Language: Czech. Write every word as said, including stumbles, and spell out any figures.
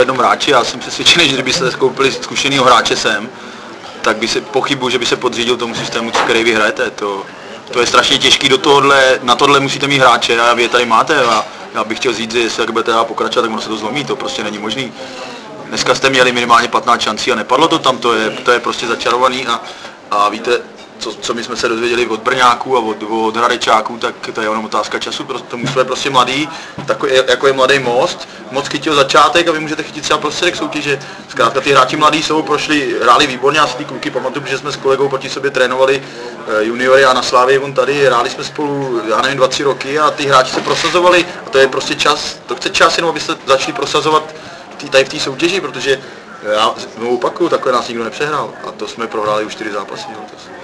Jednom hráči, já jsem přesvědčený, že kdyby se koupili zkušenýho hráče sem, tak by se pochybuju, že by se podřídil tomu systému, který vy hrajete. To, to je strašně těžký, do tohohle, na tohle musíte mít hráče a vy je tady máte a já bych chtěl říct, že jestli tak budete pokračovat, tak ono se to zlomí, to prostě není možný. Dneska jste měli minimálně patnáct šancí a nepadlo to tam, to je, to je prostě začarovaný a, a víte, co, co my jsme se dozvěděli od Brňáků a od, od Hradečáků, tak to je jenom otázka času, tomu jsme prostě mladý, takový, jako je Mladý Most, moc chytil začátek a vy můžete chytit třeba prostředek soutěže. Zkrátka ty hráči mladí jsou, prošli, hráli výborně, já si ty kluky pamatuju, že jsme s kolegou proti sobě trénovali juniory a na Slávě on tady, hráli jsme spolu, já nevím, dva, tři roky a ty hráči se prosazovali a to je prostě čas, to chce čas jenom, abyste začali prosazovat tý, tady v té soutěži, protože já znovu opakuju, takhle nás nikdo nepřehrál a to jsme prohráli už čtyři zápasy letos.